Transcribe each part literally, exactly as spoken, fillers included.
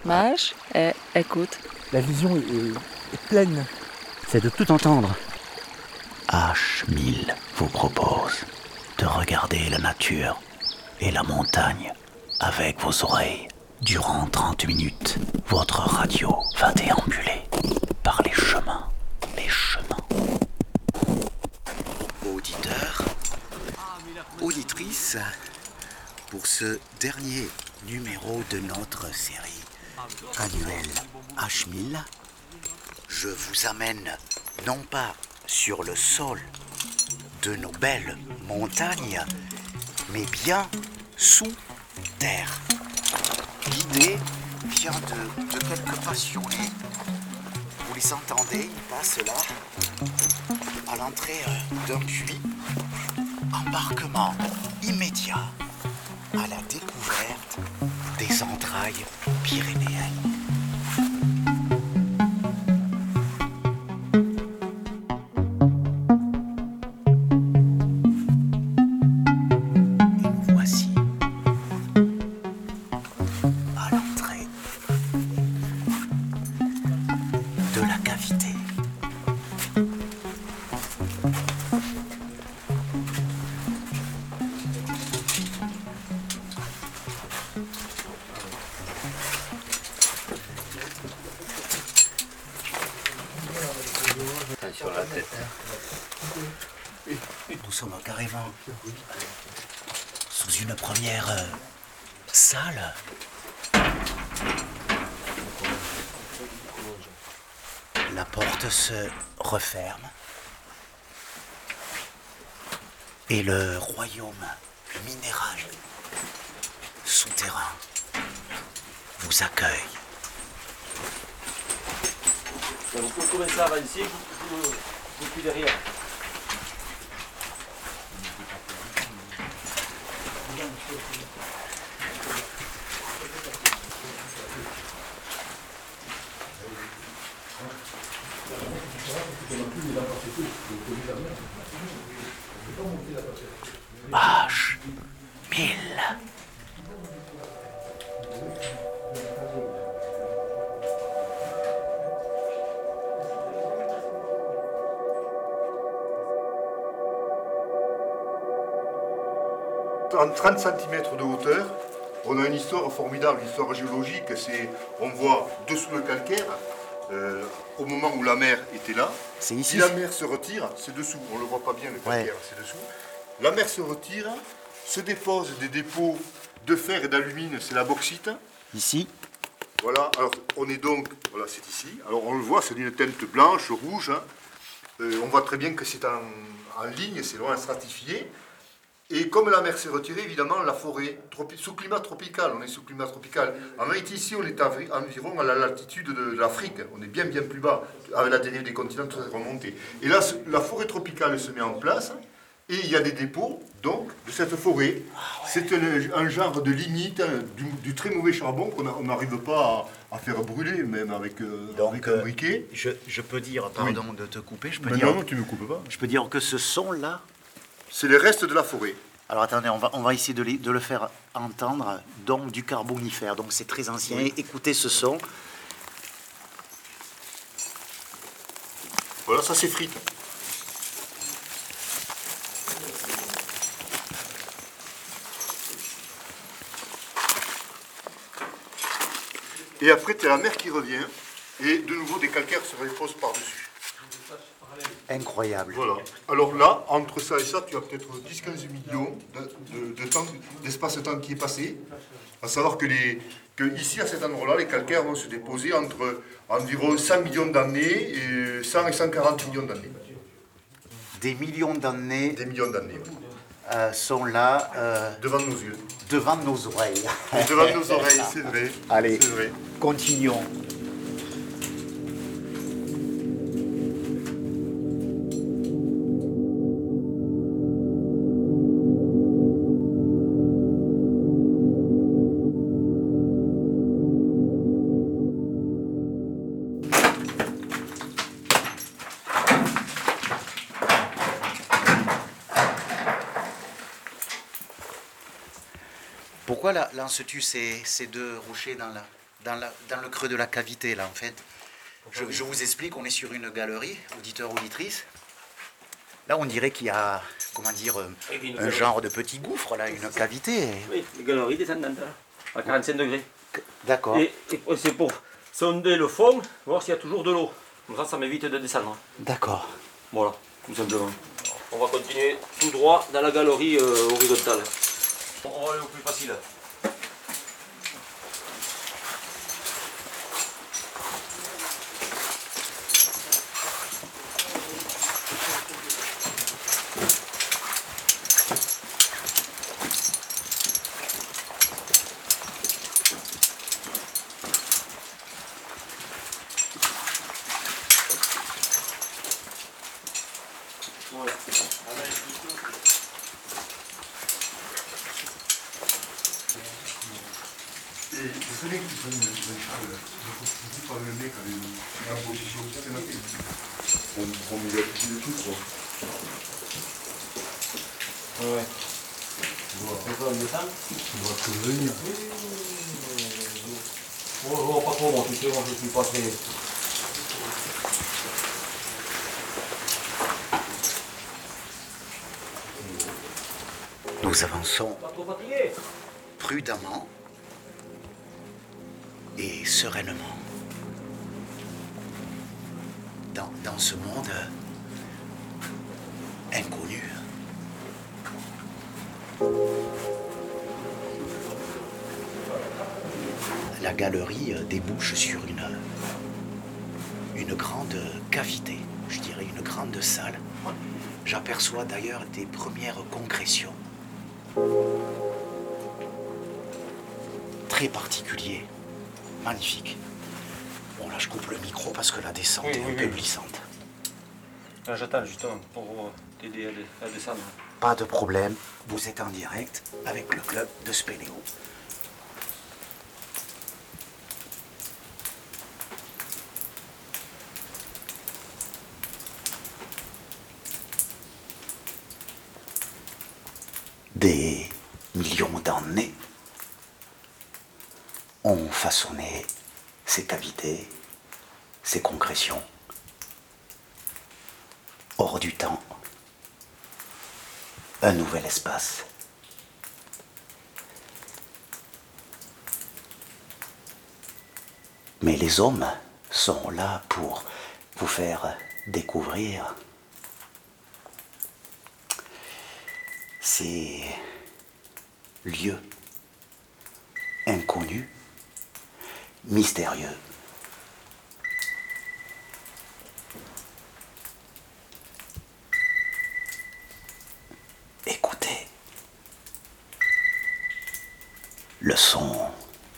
Mage et écoute. La vision est, est- est pleine. C'est de tout entendre. H mille vous propose de regarder la nature et la montagne avec vos oreilles. Durant trente minutes, votre radio va déambuler par les chemins, les chemins. Auditeurs, auditrices, pour ce dernier numéro de notre série annuelle H mille, je vous amène non pas sur le sol de nos belles montagnes, mais bien sous terre. L'idée vient de, de quelques passionnés. Vous les entendez, ils passent là, à l'entrée euh, d'un puits. Embarquement immédiat à la découverte des entrailles pyrénéennes. Et nous voici à l'entrée de la cavité. Sur la tête. Nous sommes carrément sous une première euh, salle. La porte se referme et le royaume minéral souterrain vous accueille. Vous pouvez commencer à avancer, vous, vous, vous puis derrière. H mille. En trente centimètres de hauteur, on a une histoire formidable, une histoire géologique. C'est, on voit dessous le calcaire, euh, au moment où la mer était là. C'est ici. Si la mer se retire, c'est dessous, on ne le voit pas bien le calcaire, Ouais. c'est dessous. La mer se retire, se déposent des dépôts de fer et d'alumine, c'est la bauxite. Ici, Voilà, alors on est donc, voilà c'est ici, alors on le voit, c'est d'une teinte blanche, rouge. hein. Euh, on voit très bien que c'est en, en ligne, c'est loin stratifié. Et comme la mer s'est retirée, évidemment, la forêt, tropi- sous climat tropical, on est sous climat tropical. En vérité, ici, on est envi- environ à la latitude de, de l'Afrique. On est bien, bien plus bas. Avec la dérive des continents, tout est remonté. Et là, ce- la forêt tropicale se met en place. Et il y a des dépôts, donc, de cette forêt. C'est un, un genre de lignite, hein, du, du très mauvais charbon qu'on a- on n'arrive pas à, à faire brûler, même avec, euh, Donc, avec un euh, briquet. je, je peux dire, pardon de te couper, je peux, Mais dire, non, non, tu ne me coupes pas. je peux dire que ce son-là. C'est les restes de la forêt. Alors attendez, on va, on va essayer de, les- de le faire entendre, donc du carbonifère, donc c'est très ancien. Oui. Écoutez ce son. Voilà, ça c'est frite. Et après, tu as la mer qui revient, et de nouveau des calcaires se reposent par-dessus. Incroyable. Voilà. Alors là, entre ça et ça, tu as peut-être dix à quinze millions de, de, de temps, d'espace-temps qui est passé. À savoir que, les, que ici, à cet endroit-là, les calcaires vont se déposer entre environ cent millions d'années et cent et cent quarante millions d'années. Des millions d'années Des millions d'années, oui. euh, sont là euh, Devant nos yeux. devant nos oreilles. Et devant nos oreilles, c'est vrai. Allez. C'est vrai. Continuons. Pourquoi là, là on se tue ces, ces deux rochers dans la, dans, la- dans le creux de la cavité, là, en fait. Je, je vous explique, on est sur une galerie, auditeur, auditrice. Là, on dirait qu'il y a, comment dire, euh, un genre de petit gouffre, là, une cavité. Oui, les galeries descendantes, là, à quarante-cinq degrés. D'accord. Et, et c'est pour sonder le fond, voir s'il y a toujours de l'eau. Comme ça, ça m'évite de descendre. D'accord. Voilà, tout simplement. On va continuer tout droit dans la galerie euh, horizontale. On va aller au plus facile. Voilà. Et vous savez qu'ils sont une Charles, vous par le mec avec la position systématique. On prend des habitudes de tout, quoi. Ouais. On va descendre. On va te venir. Bon, je vois pas trop, moi, tu sais, moi je suis pas très... Nous avançons Pas trop fatigué. prudemment et sereinement dans, dans ce monde inconnu. La galerie euh, débouche sur une, une grande cavité, je dirais une grande salle. J'aperçois d'ailleurs des premières concrétions. Très particulier, magnifique. Bon là je coupe le micro parce que la descente Oui, est oui, un peu oui. glissante. Là, j'attends justement pour euh, t'aider à, dé- à descendre. Pas de problème, vous êtes en direct avec le club de Spéléo. Des millions d'années ont façonné ces cavités, ces concrétions, hors du temps, un nouvel espace. Mais les hommes sont là pour vous faire découvrir ces lieux inconnus, mystérieux. Écoutez le son.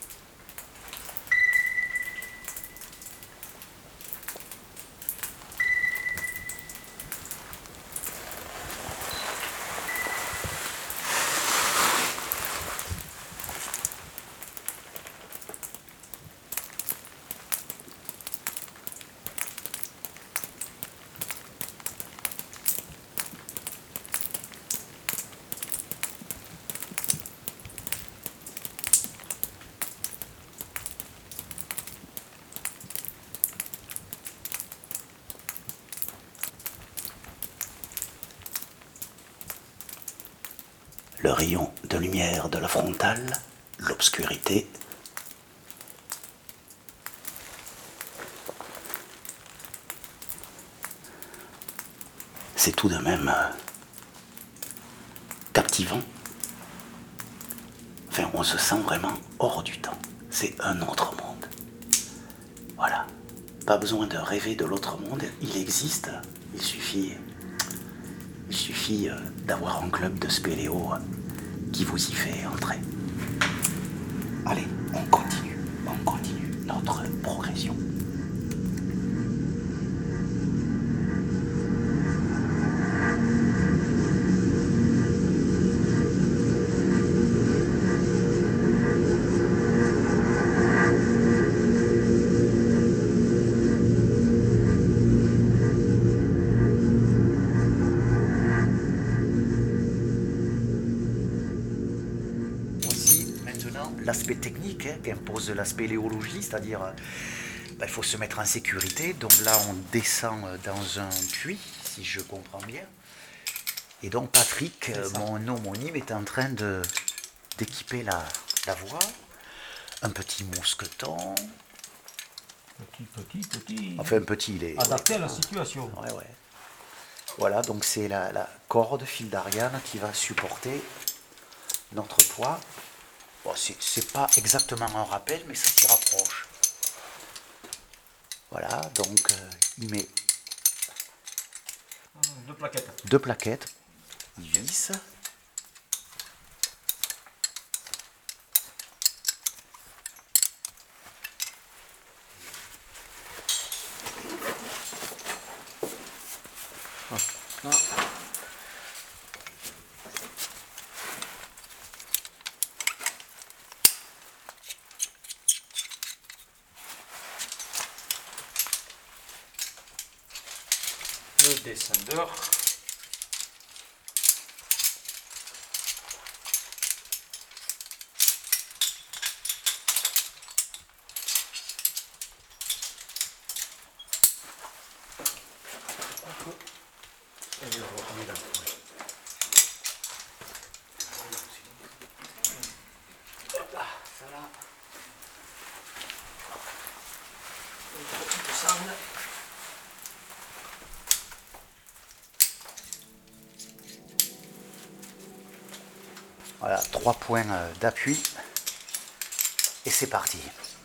Le rayon de lumière de la frontale, l'obscurité. C'est tout de même euh, captivant. Enfin, on se sent vraiment hors du temps. C'est un autre monde. Voilà. Pas besoin de rêver de l'autre monde. Il existe. Il suffit... Il suffit euh, d'avoir un club de Spéléo euh, qui vous y fait entrer. Allez, on continue, on continue notre progression. Voici maintenant la l'aspect technique hein, qu'impose la spéléologie, c'est-à-dire euh, bah, il faut se mettre en sécurité. Donc là, on descend dans un puits, si je comprends bien. Et donc Patrick, euh, mon homonyme, est en train de, d'équiper la, la voie. Un petit mousqueton. Petit, petit, petit. Enfin, un petit, il est... Adapté à la situation. Ouais, ouais. Voilà, donc c'est la, la corde fil d'Ariane qui va supporter notre poids. Bon, c'est, c'est pas exactement un rappel, mais ça s'y rapproche. Voilà, donc euh, il met Deux plaquettes. deux plaquettes. Il visse. Ah. Le descendeur. Et le remet là. Hop là, ça là. Un petit peu de sable. Voilà, trois points euh, d'appui. Et c'est parti.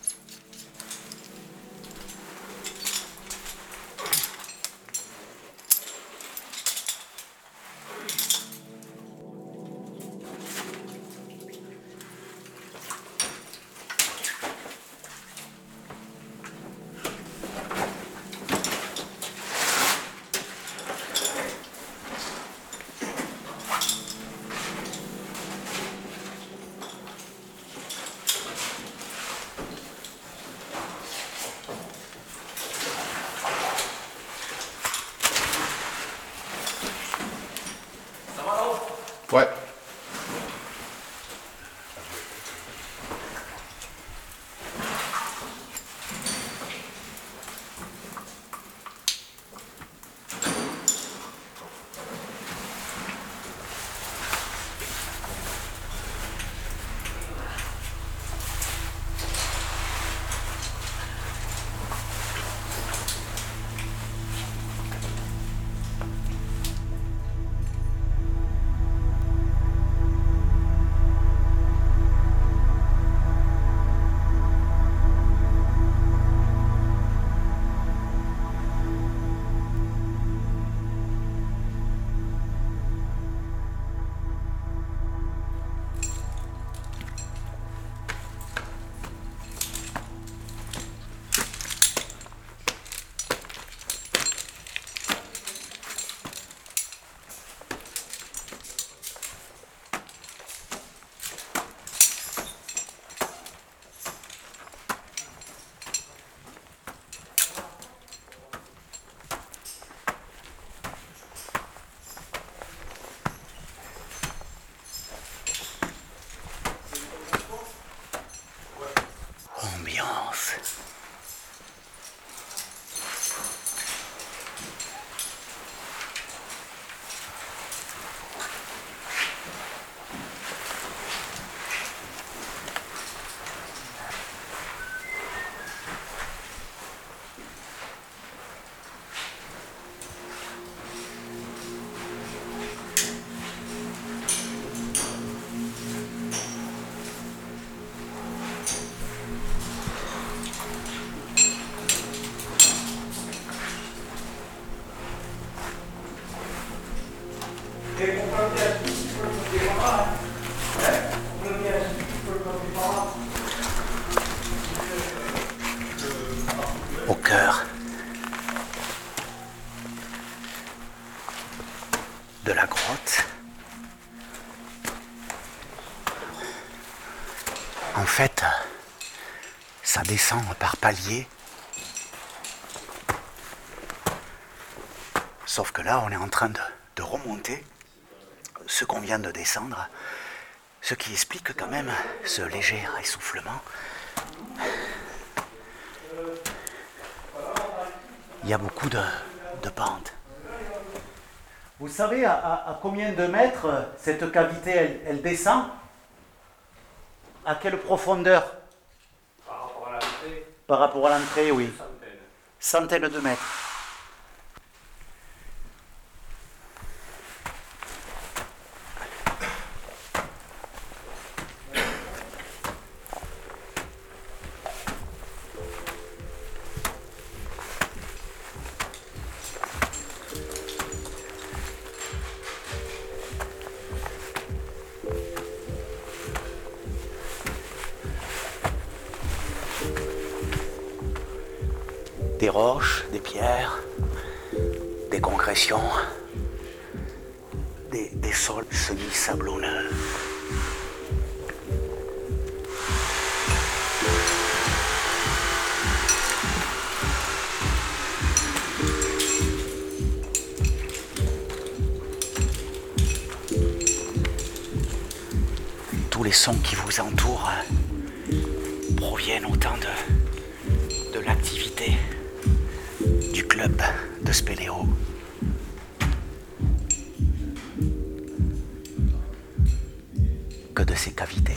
Ouais. Ambiance. Au cœur de la grotte, en fait, ça descend par paliers. Sauf que là, on est en train de, de remonter ce qu'on vient de descendre. Ce qui explique quand même ce léger essoufflement. Il y a beaucoup de, de pentes. Vous savez à, à, à combien de mètres cette cavité elle, elle descend? À quelle profondeur? Par rapport à l'entrée. Par rapport à l'entrée, oui. Centaines. Centaines de mètres. Des roches, des pierres, des concrétions, des, des sols semi-sablonneux. Tous les sons qui vous entourent proviennent autant de, de l'activité du club de spéléo. Que de ces cavités.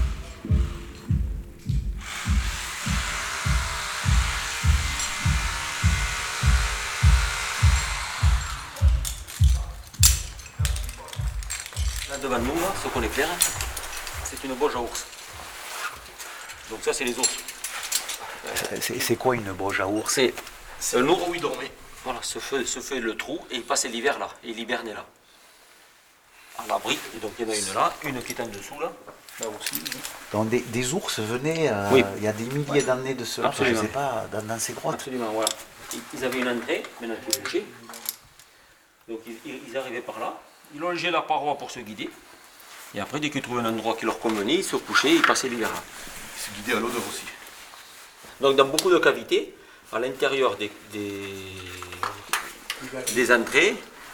Là devant nous, là, ce qu'on éclaire, c'est une boge à ours. Donc ça c'est les ours. C'est, c'est quoi une boge à ours? C'est C'est un ours où il dormait. Voilà, se fait, se fait le trou et il passait l'hiver là. Et il hibernait là. À l'abri. Et donc il y en a une là, une qui est en dessous là. Là aussi. Donc des, des ours venaient euh, Oui. il y a des milliers ouais. d'années de cela, je ne sais pas, dans, dans ces grottes. Absolument, voilà. Ils avaient une entrée, maintenant qui est bouchée. Donc ils, ils arrivaient par là. Ils longeaient la paroi pour se guider. Et après, dès qu'ils trouvaient un endroit qui leur convenait, ils se couchaient et ils passaient l'hiver là. Ils se guidaient à l'odeur aussi. Donc dans beaucoup de cavités, à l'intérieur des, des, des entrées,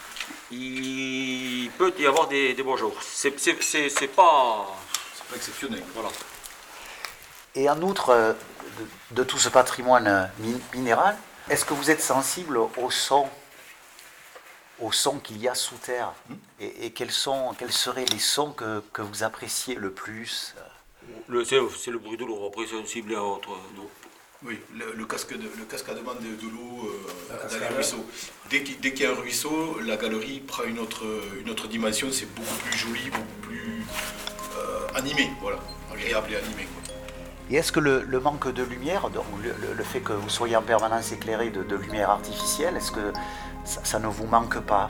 il peut y avoir des, des boges à ours. C'est, c'est, c'est, c'est pas... C'est pas exceptionnel. Voilà. Et en outre euh, de, de tout ce patrimoine min- minéral, est-ce que vous êtes sensible au son, au son qu'il y a sous terre? mmh. Et, et quels, sont, quels seraient les sons que, que vous appréciez le plus? le, c'est, c'est le bruit de l'eau, après c'est sensible à autre eau. Oui, le, le, casque de, le cascadement de, de l'eau euh, dans les ruisseaux. Dès qu'il, dès qu'il y a un ruisseau, la galerie prend une autre, une autre dimension, c'est beaucoup plus joli, beaucoup plus euh, animé, voilà, agréable et animé, quoi. Et est-ce que le, le manque de lumière, donc le, le, le fait que vous soyez en permanence éclairé de, de lumière artificielle, est-ce que ça, ça ne vous manque pas?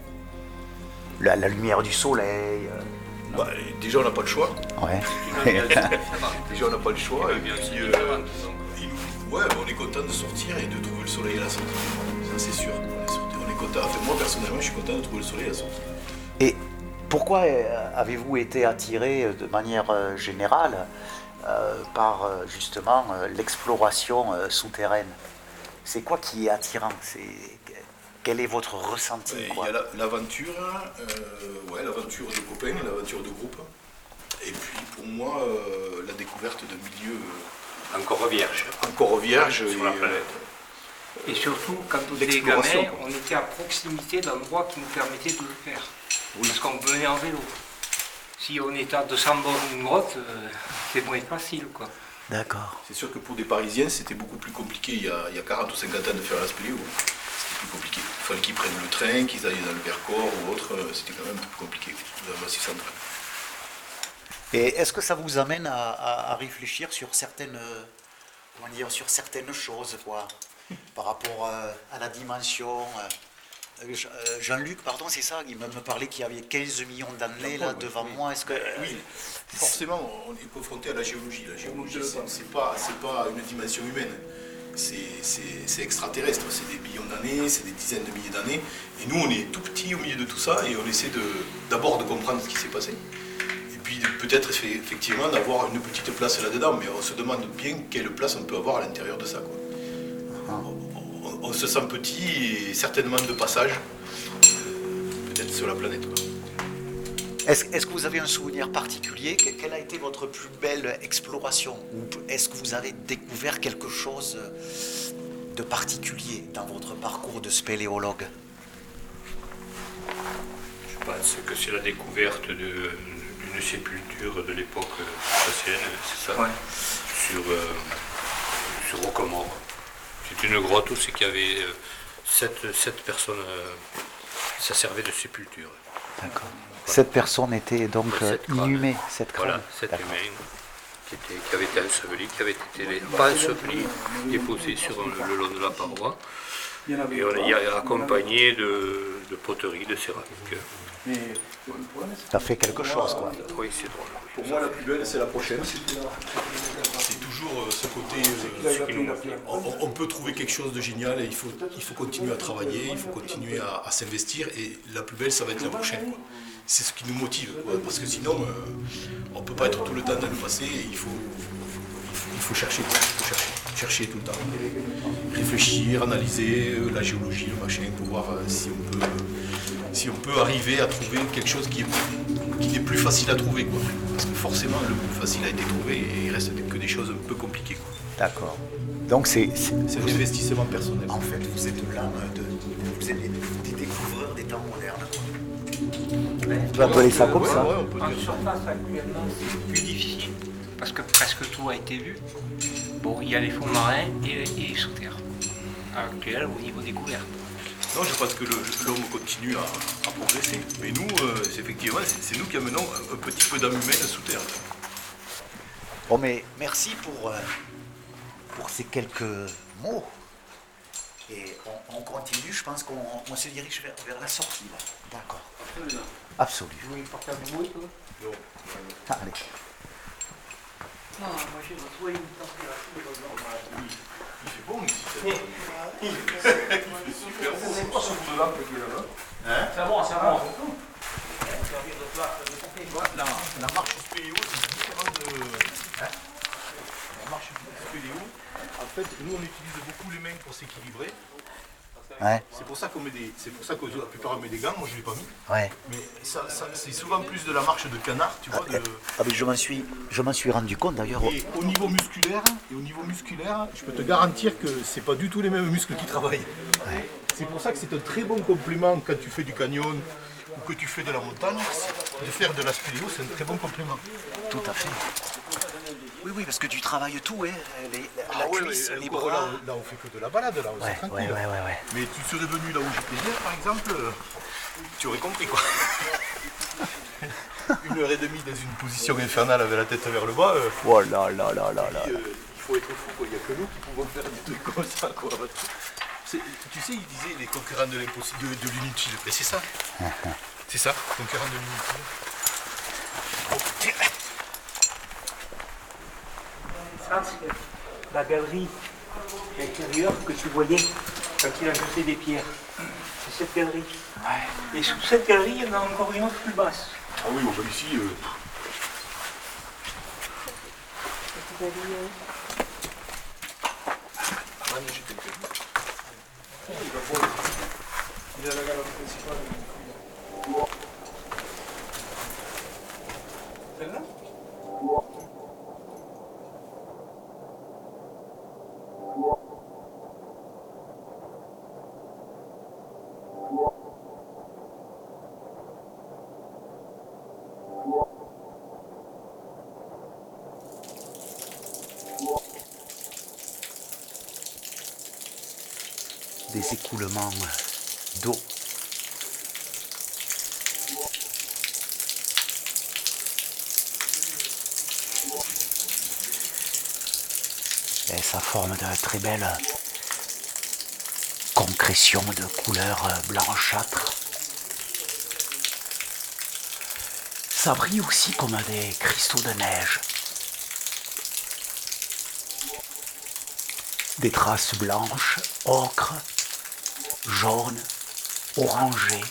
La, la lumière du soleil euh... bah, déjà on n'a pas le choix. Ouais. Déjà on n'a pas le choix. Et puis, euh, ouais, on est content de sortir et de trouver le soleil à la sortie. Ça c'est sûr. On est, sorti, on est content. Enfin, moi personnellement, je suis content de trouver le soleil à la sortie. Et pourquoi avez-vous été attiré de manière générale euh, par justement l'exploration euh, souterraine? C'est quoi qui est attirant? C'est... Quel est votre ressenti? Il y a la, l'aventure, euh, ouais, l'aventure de copains, l'aventure de groupe. Et puis pour moi, euh, la découverte de milieux euh, encore vierge. Encore vierge. Sur la et, planète. Et surtout, quand on était gamins, on était à proximité d'endroits qui nous permettaient de le faire. Oui. Parce qu'on venait en vélo. Si on était à deux cents bornes d'une grotte, euh, c'est moins facile, quoi. D'accord. C'est sûr que pour des Parisiens, c'était beaucoup plus compliqué il y a, il y a quarante ou cinquante ans de faire la spéléo. C'était plus compliqué. Il fallait qu'ils prennent le train, qu'ils aillent dans le Vercors ou autre. C'était quand même un peu plus compliqué dans le Massif central. Et est-ce que ça vous amène à, à, à réfléchir sur certaines, comment dire, sur certaines choses, quoi, par rapport euh, à la dimension euh, Jean-Luc, pardon, c'est ça, il me parlait qu'il y avait quinze millions d'années là devant oui. moi. Est-ce que euh, oui, forcément, on est confronté à la géologie. La géologie, c'est, c'est pas, c'est pas une dimension humaine. C'est, c'est, c'est extraterrestre, c'est des millions d'années, c'est des dizaines de milliers d'années. Et nous, on est tout petits au milieu de tout ça et on essaie de, d'abord de comprendre ce qui s'est passé. Et puis peut-être effectivement d'avoir une petite place là-dedans, mais on se demande bien quelle place on peut avoir à l'intérieur de ça, quoi. On, on, on se sent petit et certainement de passage, euh, peut-être sur la planète, quoi. Est-ce, est-ce que vous avez un souvenir particulier? Que- Quelle a été votre plus belle exploration? Ou est-ce que vous avez découvert quelque chose de particulier dans votre parcours de spéléologue? Je pense que c'est la découverte de, d'une sépulture de l'époque chrétienne, c'est ça, Ouais. sur, euh, sur Rocamore. C'est une grotte où c'est qu'il y avait euh, sept, sept personnes, euh, ça servait de sépulture. D'accord. Cette personne était donc euh, Sept crânes. inhumée, cette crâne. Voilà, sept D'accord. humains qui, étaient, qui avaient été ensevelis, qui avaient été pas ensevelis, déposés sur le, le long de la paroi. Et on y a accompagné de, de poteries, de céramique. Ça fait quelque chose, quoi. Oui, c'est drôle. Pour moi, la plus belle, c'est la prochaine. C'est toujours euh, ce côté. euh, Ce qui nous motive. on, on peut trouver quelque chose de génial et il faut, il faut continuer à travailler, il faut continuer à, à s'investir. Et la plus belle, ça va être la prochaine, quoi. C'est ce qui nous motive, quoi, parce que sinon, euh, on ne peut pas être tout le temps dans le passé. Et il, faut, il, faut, il faut chercher, quoi. Il faut chercher, chercher tout le temps. Réfléchir, analyser euh, la géologie, le machin, pour voir euh, si on peut. si on peut arriver à trouver quelque chose qui est, qui est plus facile à trouver, quoi. Parce que forcément, le plus facile a été trouvé et il reste que des choses un peu compliquées, quoi. D'accord. Donc c'est... C'est, C'est un investissement personnel. En fait, vous êtes là, de, vous êtes des, des découvreurs des temps modernes. On peut appeler ça comme Ouais, ça. ouais, on peut En dire ça. surface, actuellement, c'est plus difficile parce que presque tout a été vu. Bon, il y a les fonds marins et, et sous terre. Actuel au niveau découverte. Non, je pense que le- l'homme continue à, à progresser. Mais nous, euh, c'est effectivement, c'est, c'est nous qui amenons un, un petit peu d'âme humaine sous terre. Bon, mais merci pour, euh, pour ces quelques mots. Et on, on continue, je pense qu'on on se dirige vers, vers la sortie, là. D'accord. Absolument. Absolu. Vous voulez porter un bruit, toi? Ah, allez. Non, moi j'ai retrouvé une température. Il fait bon ici. C'est pas ce bout de lampe qui est là-bas. C'est bon, c'est bon. La, la marche spéléo, c'est différent de. La marche spéléo, en fait, nous on utilise beaucoup les mains pour s'équilibrer. Ouais, C'est pour ça qu'on met des. C'est pour ça que la plupart met des gants, moi je ne l'ai pas mis. ouais. Mais ça, ça- c'est souvent plus de la marche de canard, tu vois. De... Ah, mais je m'en suis, je m'en suis rendu compte d'ailleurs. Et au niveau musculaire, et au niveau musculaire, je peux te garantir que c'est pas du tout les mêmes muscles qui travaillent. C'est pour ça que c'est un très bon complément quand tu fais du canyon ou que tu fais de la montagne. De faire de la spéléo, c'est un très bon complément. Tout à fait. Oui, oui, parce que tu travailles tout, hein. Les, la, la Ah ouais, cuisse, mais les encore, bras. Là, là, on fait que de la balade, là, on Ouais, est tranquille. ouais, ouais, ouais, ouais. Mais tu serais venu là où j'étais hier, par exemple, euh, tu aurais compris quoi. Une heure et demie dans une position infernale avec la tête vers le bas. euh, Oh là là là là là. euh, il faut être fou, quoi. Il n'y a que nous qui pouvons faire des trucs comme ça, quoi. C'est- Tu sais, ils disaient les concurrents de l'impossible, de, de l'inutile. Mais c'est ça. C'est ça, concurrents de l'inutile. Ça, c'est la galerie intérieure que tu voyais quand il a jeté des pierres. C'est cette galerie. Et sous cette galerie, il y en a encore une autre plus basse. Ah oui, on va ici. euh, Des écoulements d'eau. Et ça forme de très belles concrétions de couleur blanchâtre. Ça brille aussi comme des cristaux de neige. Des traces blanches, ocre, jaune, orangé,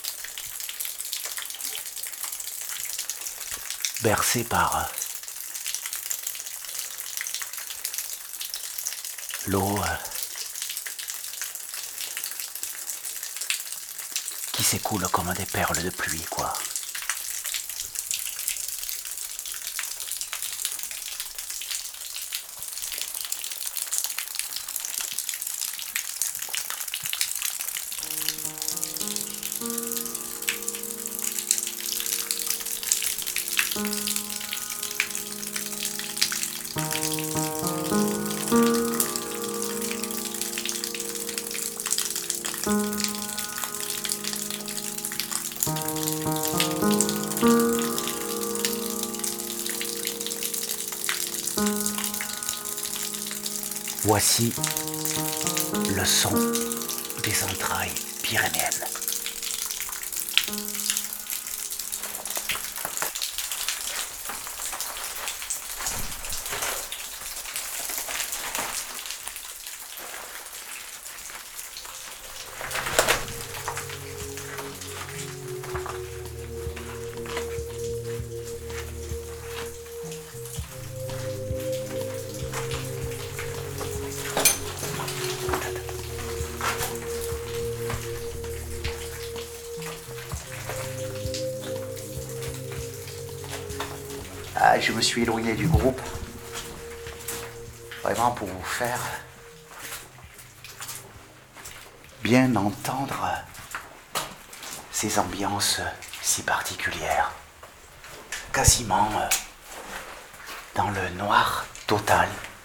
bercées par l'eau qui s'écoule comme des perles de pluie, quoi. Voici le son des entrailles pyrénéennes. Ah, je me suis éloigné du groupe, vraiment pour vous faire bien entendre ces ambiances si particulières, quasiment dans le noir total.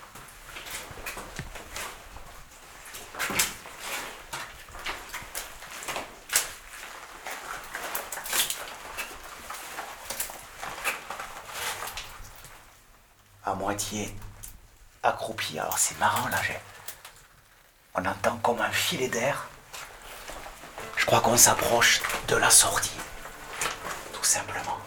À moitié accroupi. Alors c'est marrant là, j'ai... on entend comme un filet d'air. Je crois qu'on s'approche de la sortie, tout simplement.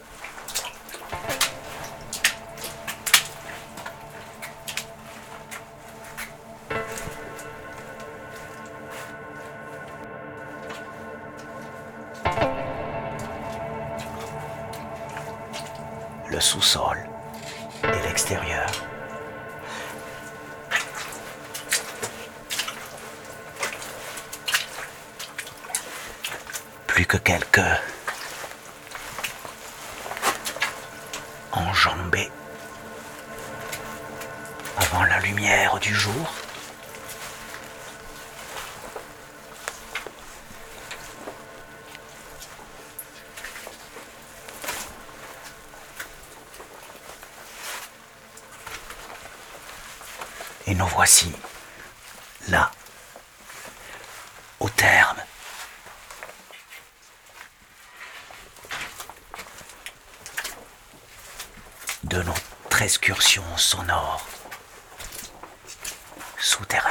Le sous-sol et l'extérieur. Plus que quelques enjambées avant la lumière du jour. Et nous voici là, au terme de notre excursion sonore souterraine.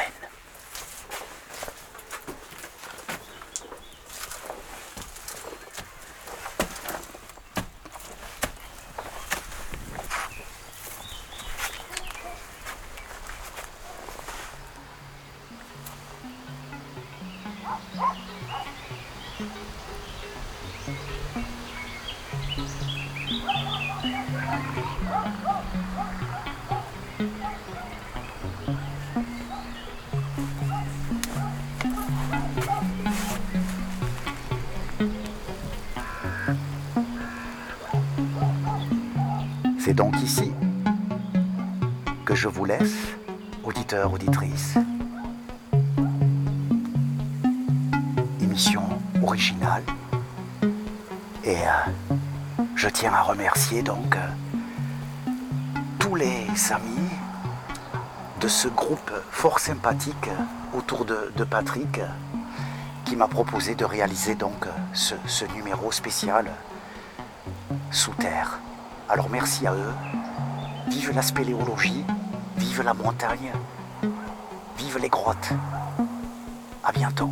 C'est donc ici que je vous laisse, auditeurs, auditrices. Émission originale. Et euh, je tiens à remercier donc euh, tous les amis de ce groupe fort sympathique autour de, de Patrick qui m'a proposé de réaliser donc ce, ce numéro spécial sous terre. Alors merci à eux, vive la spéléologie, vive la montagne, vive les grottes. À bientôt.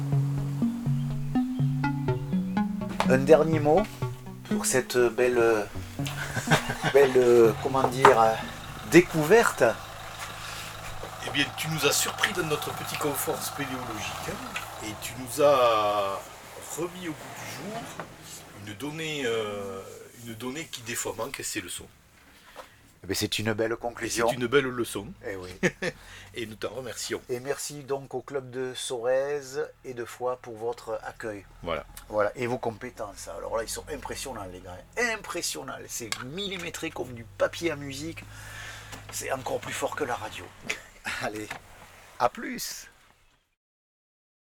Un dernier mot pour cette belle, belle, comment dire, découverte. Eh bien, tu nous as surpris dans notre petit confort spéléologique et tu nous as remis au bout du jour une donnée... Euh, Une donnée qui des fois manque, c'est le son. Mais c'est une belle conclusion. C'est une belle leçon. Et oui. Et nous t'en remercions. Et merci donc au club de Sorèze et de Foix pour votre accueil. Voilà. Voilà. Et vos compétences. Alors là, ils sont impressionnants, les gars. Impressionnants. C'est millimétré comme du papier à musique. C'est encore plus fort que la radio. Allez, à plus.